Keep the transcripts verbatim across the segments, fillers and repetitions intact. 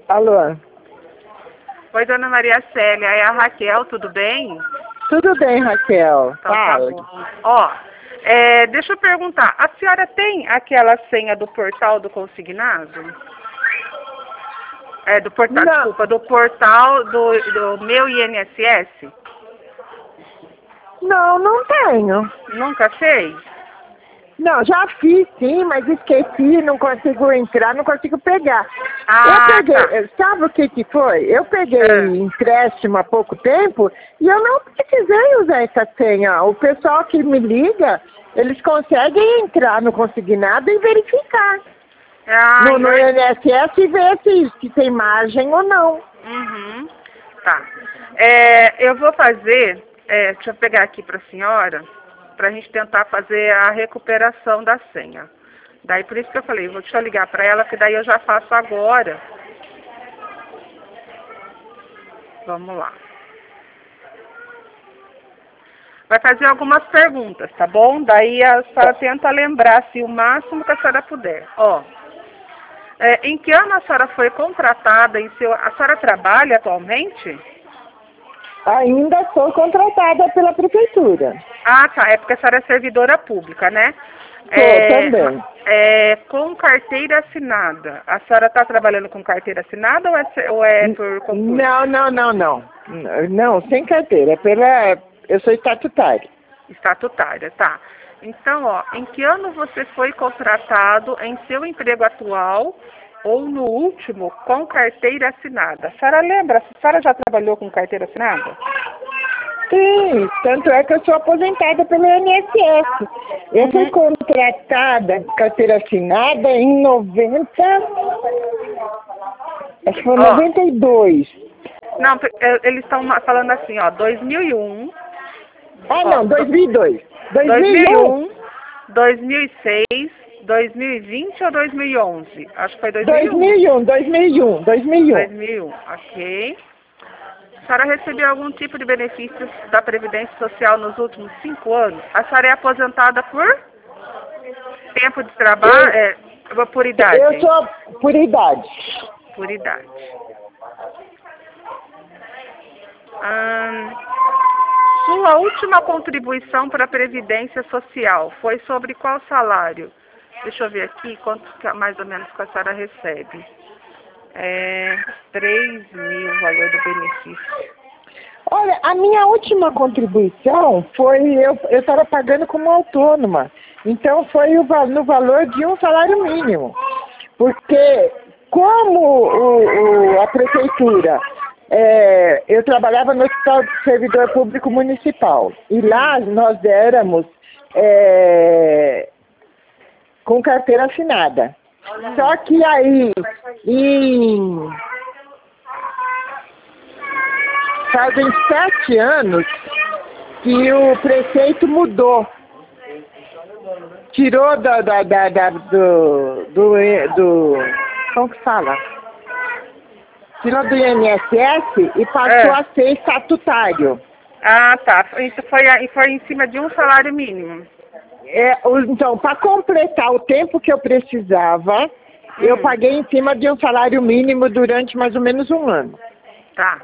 Alô? Oi, dona Maria Célia, é a Raquel, tudo bem? Tudo bem, Raquel. Então, Fala. tá bom. Ó, é, deixa eu perguntar, a senhora tem aquela senha do portal do consignado? É, do portal, Não. desculpa, do portal do, do meu I N S S? Não, não tenho. Nunca fez? Não, já fiz sim, mas esqueci, não consigo entrar, não consigo pegar. Ah, eu peguei, tá. eh, sabe o que que foi? Eu peguei É. empréstimo há pouco tempo e eu não precisei usar essa senha. O pessoal que me liga, eles conseguem entrar no consignado e verificar Ah, no, no eu... I N S S e ver se, se tem margem ou não. Uhum. Tá. É, eu vou fazer, é, deixa eu pegar aqui para a senhora, para a gente tentar fazer a recuperação da senha. Daí por isso que eu falei, vou deixa eu ligar para ela, que daí eu já faço agora. Vamos lá. Vai fazer algumas perguntas, tá bom? Daí a senhora tenta lembrar, se o máximo que a senhora puder. Ó, é, em que ano a senhora foi contratada em seu... A senhora trabalha atualmente? Ainda sou contratada pela prefeitura. Ah, tá. É porque a senhora é servidora pública, né? Sou É, também. é, com carteira assinada. A senhora está trabalhando com carteira assinada ou é, ou é N- por concurso? Não, não, não, não. N- Não, sem carteira. É pela. Eu sou estatutária. Estatutária, tá. Então, ó, em que ano você foi contratado em seu emprego atual ou no último com carteira assinada? A senhora lembra? A senhora já trabalhou com carteira assinada? Sim, tanto é que eu sou aposentada pelo I N S S. Eu fui Uhum. contratada, carteira assinada, em noventa. Acho que foi Ó, noventa e dois. não, é, eles estão falando assim, ó, dois mil e um, Ah, ó, não, dois mil e dois. dois mil e dois mil e um. um, dois mil e seis, dois mil e vinte ou dois mil e onze? Acho que foi dois mil e um. dois mil e um, dois mil e um, dois mil e um. dois mil e um, ok. A senhora recebeu algum tipo de benefícios da Previdência Social nos últimos cinco anos? A senhora é aposentada por tempo de trabalho, Eu, é, por eu idade? sou por idade. Por idade. Hum, sua última contribuição para a Previdência Social foi sobre qual salário? Deixa eu ver aqui quanto que, mais ou menos que a senhora recebe. É três mil o valor do benefício. Olha, a minha última contribuição foi, eu estava pagando como autônoma, então foi o, va- no valor de um salário mínimo, porque como o, o- a prefeitura, é, eu trabalhava no Hospital de Servidor Público Municipal, e lá nós éramos é, com carteira assinada. Só que aí, em fazem sete anos que o prefeito mudou. Tirou da, da, da, da- do, do, do. Como que fala? Tirou do I N S S e passou É. a ser estatutário. Ah, tá. Isso foi, a- foi em cima de um salário mínimo. É, o- então, para completar o tempo que eu precisava, eu Hum, paguei em cima de um salário mínimo durante mais ou menos um ano. tá.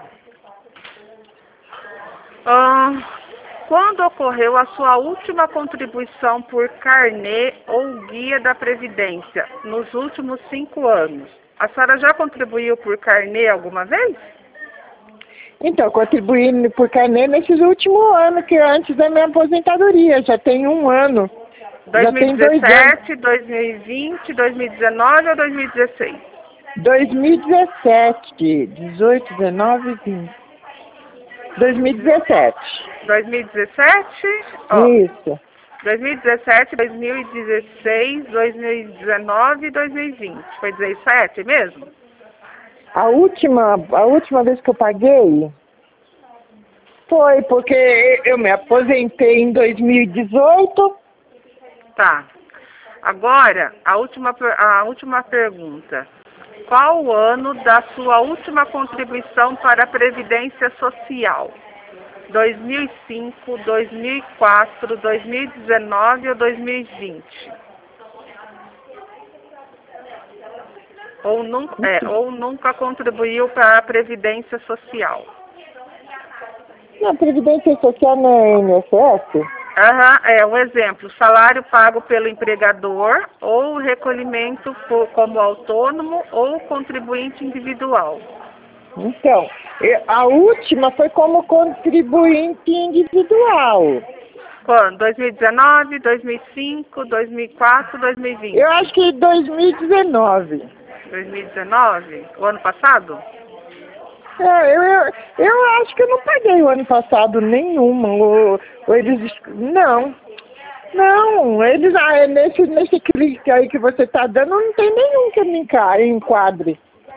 Ah, quando ocorreu a sua última contribuição por carnê ou guia da Previdência? Nos últimos cinco anos. A senhora já contribuiu por carnê alguma vez? Então, contribuí por carnê nesses últimos anos, que é antes da minha aposentadoria, já tem um ano. Já tem dois anos. dois mil e dezessete, dois mil e vinte, dois mil e dezenove ou dois mil e dezesseis? dois mil e dezessete, dezoito, dezenove, vinte. dois mil e dezessete. dois mil e dezessete, ó, Isso. dois mil e dezessete, dois mil e dezesseis, dois mil e dezenove e dois mil e vinte. Foi dezessete mesmo? A última, a última vez que eu paguei foi porque eu me aposentei em dois mil e dezoito. Tá. Agora, a última, per- a última pergunta. Qual o ano da sua última contribuição para a Previdência Social? dois mil e cinco, dois mil e quatro, dois mil e dezenove ou dois mil e vinte? Ou nunca, é, ou nunca contribuiu para a Previdência Social. Na Previdência Social não é I N S S? Aham, é um exemplo, salário pago pelo empregador ou recolhimento por, como autônomo ou contribuinte individual. Então, eu- a última foi como contribuinte individual. Quando? dois mil e dezenove, dois mil e cinco, dois mil e quatro, dois mil e vinte? Eu acho que dois mil e dezenove. dois mil e dezenove? O ano passado? É, eu, eu, eu acho que eu não paguei o ano passado nenhuma. Ou, ou eles. Não. Não, eles. Ah, nesse, nesse clique aí que você está dando, não tem nenhum que me enca- enquadre.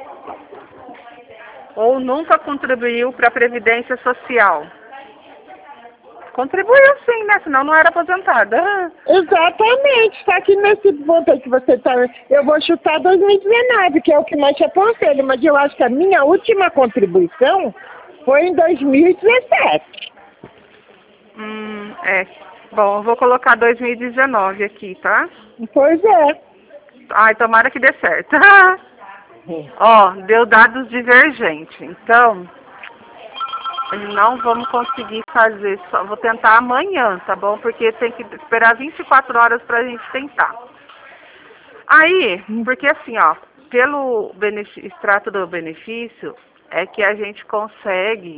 Ou nunca contribuiu para a Previdência Social? Contribuiu sim, né? Senão não era aposentada. Exatamente, está aqui nesse ponto aí que você está. Eu vou chutar dois mil e dezenove, que é o que mais te aconselho, mas eu acho que a minha última contribuição foi em dois mil e dezessete. Hum, é. Bom, eu vou colocar dois mil e dezenove aqui, tá? Pois é. Ai, tomara que dê certo. Ó, deu dados divergentes. Então, não vamos conseguir fazer, só vou tentar amanhã, tá bom? Porque tem que esperar vinte e quatro horas pra gente tentar. Aí, porque assim, ó, pelo benefício, extrato do benefício, é que a gente consegue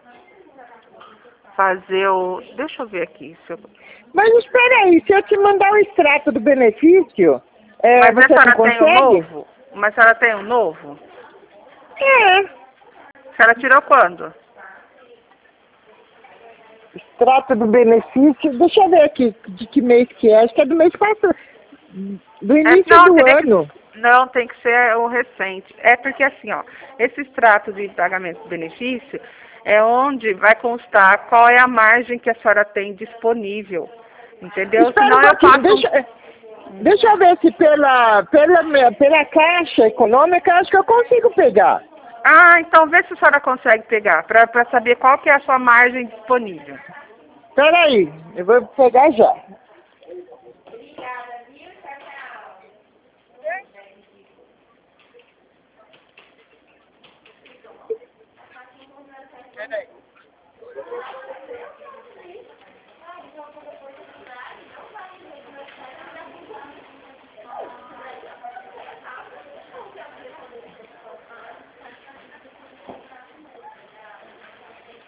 fazer o... Deixa eu ver aqui. Se eu... Mas espera aí, se eu te mandar o extrato do benefício, é, Mas a você não senhora tem um consegue? novo? Mas a senhora tem um novo? É. A senhora tirou quando? Extrato do benefício, deixa eu ver aqui de que mês que é, acho que é do mês passado, do início É, não, do teria ano. Que, não, tem que ser o recente. É porque assim, ó, esse extrato de pagamento de benefício é onde vai constar qual é a margem que a senhora tem disponível. Entendeu? Espera Senão um eu pouquinho, passo... deixa, deixa eu ver se pela, pela, minha- pela Caixa Econômica, acho que eu consigo pegar. Ah, então vê se a senhora consegue pegar, para saber qual que é a sua margem disponível. Espera aí, eu vou pegar já.